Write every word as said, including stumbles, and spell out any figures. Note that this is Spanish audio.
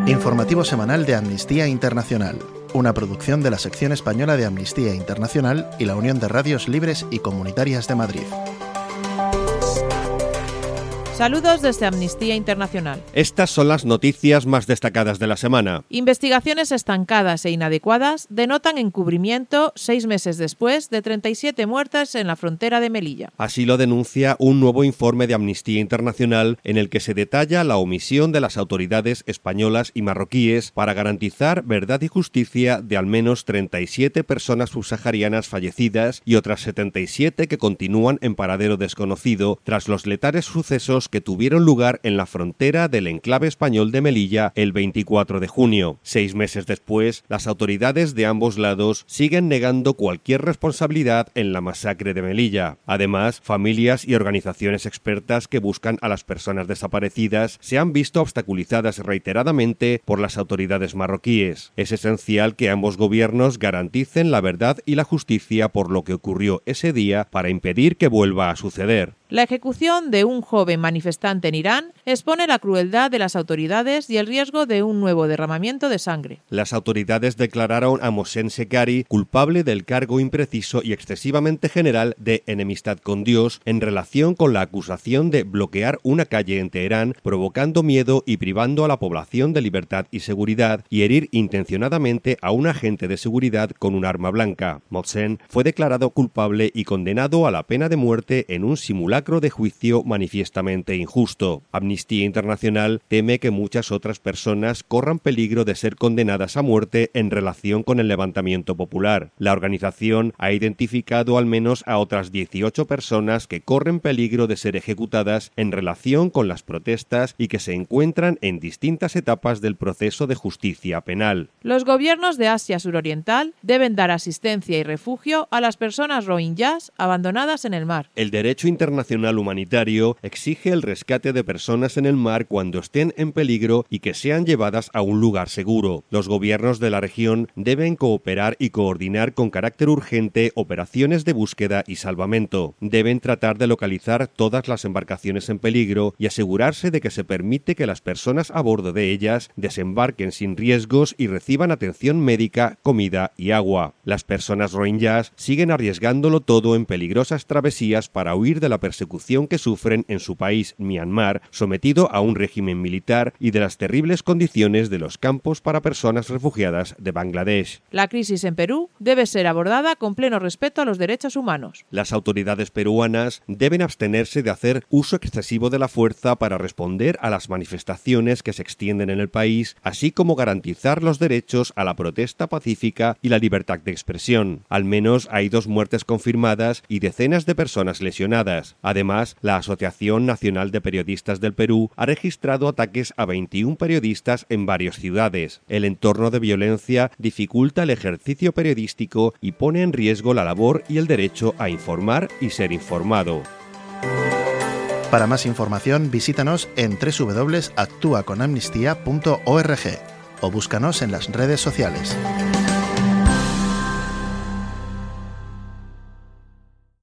Informativo semanal de Amnistía Internacional, una producción de la sección española de Amnistía Internacional y la Unión de Radios Libres y Comunitarias de Madrid. Saludos desde Amnistía Internacional. Estas son las noticias más destacadas de la semana. Investigaciones estancadas e inadecuadas denotan encubrimiento seis meses después de treinta y siete muertes en la frontera de Melilla. Así lo denuncia un nuevo informe de Amnistía Internacional en el que se detalla la omisión de las autoridades españolas y marroquíes para garantizar verdad y justicia de al menos treinta y siete personas subsaharianas fallecidas y otras setenta y siete que continúan en paradero desconocido tras los letales sucesos que tuvieron lugar en la frontera del enclave español de Melilla el veinticuatro de junio. Seis meses después, las autoridades de ambos lados siguen negando cualquier responsabilidad en la masacre de Melilla. Además, familias y organizaciones expertas que buscan a las personas desaparecidas se han visto obstaculizadas reiteradamente por las autoridades marroquíes. Es esencial que ambos gobiernos garanticen la verdad y la justicia por lo que ocurrió ese día para impedir que vuelva a suceder. La ejecución de un joven manifestante en Irán expone la crueldad de las autoridades y el riesgo de un nuevo derramamiento de sangre. Las autoridades declararon a Mohsen Shekari culpable del cargo impreciso y excesivamente general de enemistad con Dios en relación con la acusación de bloquear una calle en Teherán, provocando miedo y privando a la población de libertad y seguridad, y herir intencionadamente a un agente de seguridad con un arma blanca. Mohsen fue declarado culpable y condenado a la pena de muerte en un simulacro de juicio manifiestamente injusto. Amnistía Internacional teme que muchas otras personas corran peligro de ser condenadas a muerte en relación con el levantamiento popular. La organización ha identificado al menos a otras dieciocho personas que corren peligro de ser ejecutadas en relación con las protestas y que se encuentran en distintas etapas del proceso de justicia penal. Los gobiernos de Asia Suroriental deben dar asistencia y refugio a las personas rohingyas abandonadas en el mar. El derecho internacional humanitario exige el rescate de personas en el mar cuando estén en peligro y que sean llevadas a un lugar seguro. Los gobiernos de la región deben cooperar y coordinar con carácter urgente operaciones de búsqueda y salvamento. Deben tratar de localizar todas las embarcaciones en peligro y asegurarse de que se permite que las personas a bordo de ellas desembarquen sin riesgos y reciban atención médica, comida y agua. Las personas rohingyas siguen arriesgándolo todo en peligrosas travesías para huir de la persecución que sufren en su país, Myanmar, sometido a un régimen militar, y de las terribles condiciones de los campos para personas refugiadas de Bangladesh. La crisis en Perú debe ser abordada con pleno respeto a los derechos humanos. Las autoridades peruanas deben abstenerse de hacer uso excesivo de la fuerza para responder a las manifestaciones que se extienden en el país, así como garantizar los derechos a la protesta pacífica y la libertad de expresión. Al menos hay dos muertes confirmadas y decenas de personas lesionadas. Además, la Asociación Nacional de Periodistas del Perú ha registrado ataques a veintiún periodistas en varias ciudades. El entorno de violencia dificulta el ejercicio periodístico y pone en riesgo la labor y el derecho a informar y ser informado. Para más información, visítanos en doble u doble u doble u punto actúa con amnistía punto org o búscanos en las redes sociales.